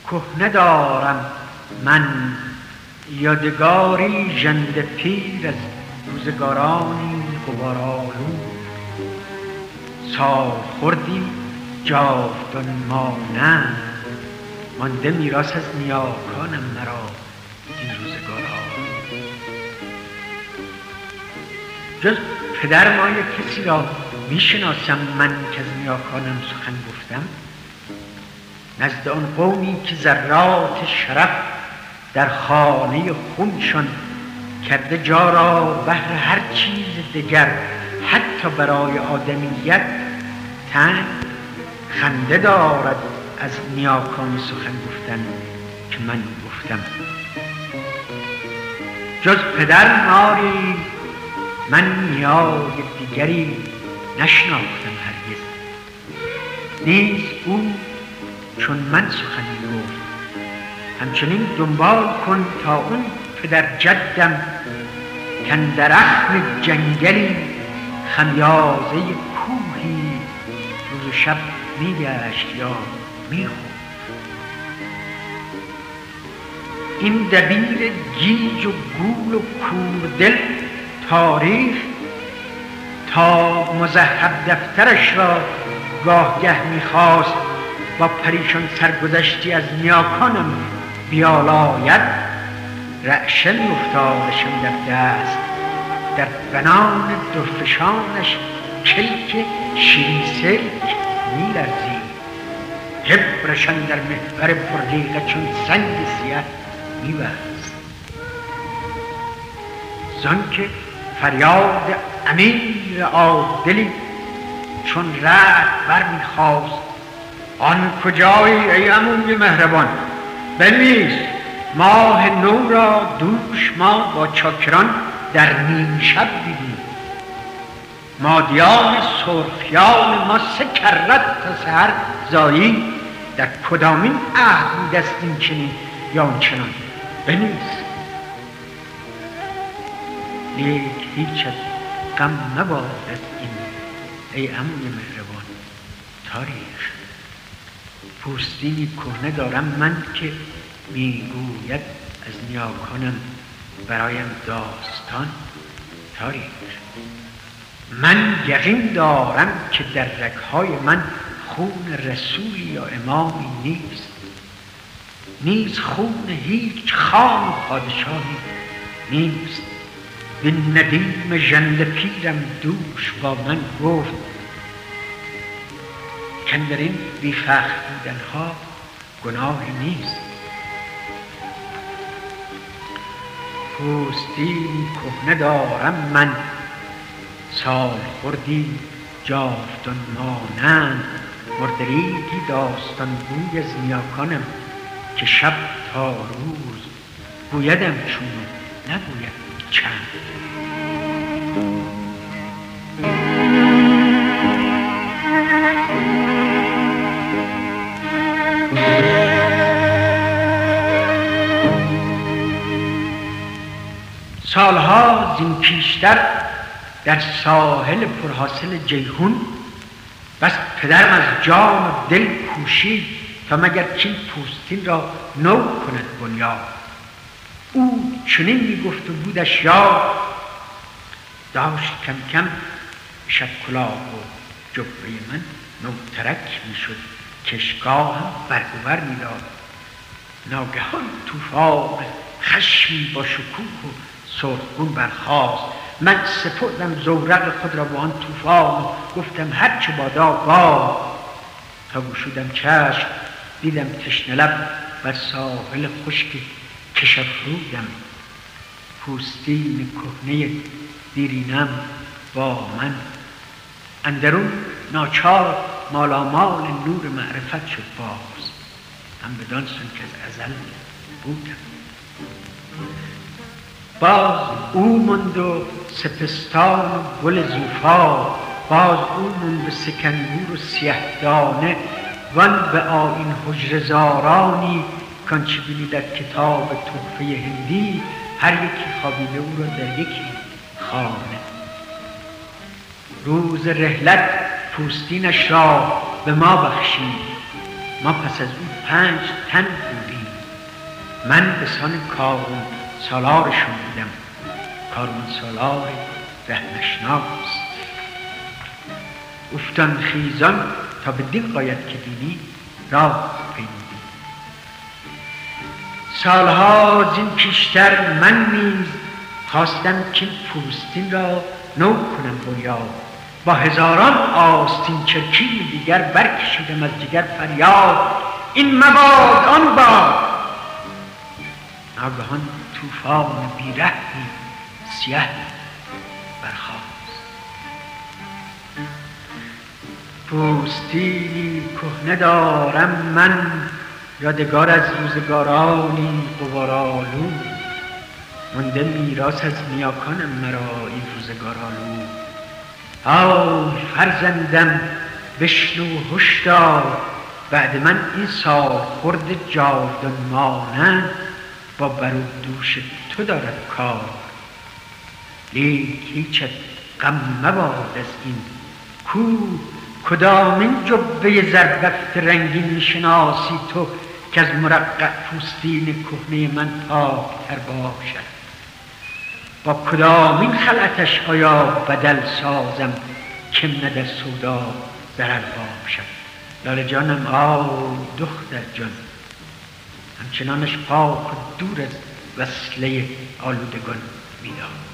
کهنه دارم من یادگاری ژنده پیر از روزگارانی غبارآلود. سال خوردی جاودان مانند مانده میراث از نیاکانم مرا این روزگارها. جز پدر مایه کسی را میشناسم من که از نیاکانم سخن گفتم؟ نزد آن قومی که ذرات شرف در خانه خونشان کرده جا را بهر هر چیز دیگر، حتی برای آدمیت تن خنده دارد از نیاکان سخن گفتن که من گفتم. جز پدر ماری من نیای دیگری نشناختم هرگز. نیز او چون من سخنی گفت همچنین دنبال کن تا اون پدر جدم کاندر اخم جنگلی خمیازه کوهی روز و شب میگشت یا میخورد. این دبیر گیج و گول و کوردل تاریخ تا مذهب دفترش را گاهگه میخواست با پریشان سرگذشتی از نیاکانم بیالاید، رعشه میافتادشم در دست، در بنان درفشانش کلک شیرین سلک میلرزید، حبرشان در محور پرریغه چون سنگ سیه میبست. زان که فریاد امیر عادلی چون رعد برمیخواست آن کجایی ای عموی مهربان؟ بنویس ماه نو را دوش ما با چاکران در نیم شب دیدیم. مادیان سرخیان ما 3 کرت تا سحر زایی، در کدامین عهد بودست این چنین یا آن چنان؟ بنویس. لیک هیچت غم مباد از این ای عموی مهربان تاریخ. پوستینی کهنه دارم من که میگوید از نیاکانم برایم داستان تاریخ. من یقین دارم که در رگ‌های من خون رسولی یا امامی نیست، نیز خون هیچ خان پادشاهی نیست. به ندیم ژنده پیرم دوش با من گفت کاندر این بیفخر بودنها گناهی نیست. پوستینی کهنه دارم من سال خوردی جاودان مانند، مردریگی داستان گوی از نیاکانم که شب تا روز گویدم چون نگوید چند. سالها زین پیشتر در ساحل پرحاصل جیهون بس پدرم از جان و دل کوشید تا مگر چین پوستین را نو کند بنیاد. او چنین میگفت و بودش یاد، داشت کم کم شب کلاه و جبه من نوترک میشد، کشگاهم برگوبر میداد. ناگهان طوفان خشمی با شکوه و سرخگون برخاست. من سپردم زورق خود را با آن طوفان، گفتم هرچه بادا باد. تا گشودم چشم دیدم تشنه لب بر ساحل خشک کشافرودم. پوستین کهنه دیرینم با من اندرون ناچار مالامال نور معرفت شد باز، هم بدان سان که از ازل بودم. باز او ماند و سپستان و گل زوفا، باز او ماند و سکنگور و سیه دانه، وان به آیین حجره زارانی کانچه بینی در کتاب تحفه هندی، هر یکی خوابیده او را در یکی خانه. روز رحلت پوستینش را به ما بخشید، ما پس از او 5 تن بودیم. من به سان کارون سالارشون بودم. کارون سالار ره نشناس. افتان خیزان تا به دین قاید که دینی راه پیمودی. سالها زین پیشتر من نیز خواستم که پوستین را نو کنم بنیاد. با هزاران آستین چرکین دیگر برکشیدم از جگر فریاد. این مباد آن باد. ناگهان طوفان بیرحمی سیه برخاست. پوستینی کهنه دارم من، یادگار از روزگارانی غبارآلود. مانده میراث از نیاکانم مرا این روزگارآلود. آی فرزندم بشنو هشدار، بعد من این سال خورد جاودان مانند با بر و دوش تو دارد کار. لیک هیچت غم مباد از این کو، کدامین جبه زربفت رنگین میشناسی تو که از مرقع پوستین کهنه من پاکتر باشد. با کدامین خلعتش آیا بدل سازم که نه در سودا ضرر باشد. لاله جانم آی دختر جان، همچنانش پاک و دور از وصله آلودگان میداد.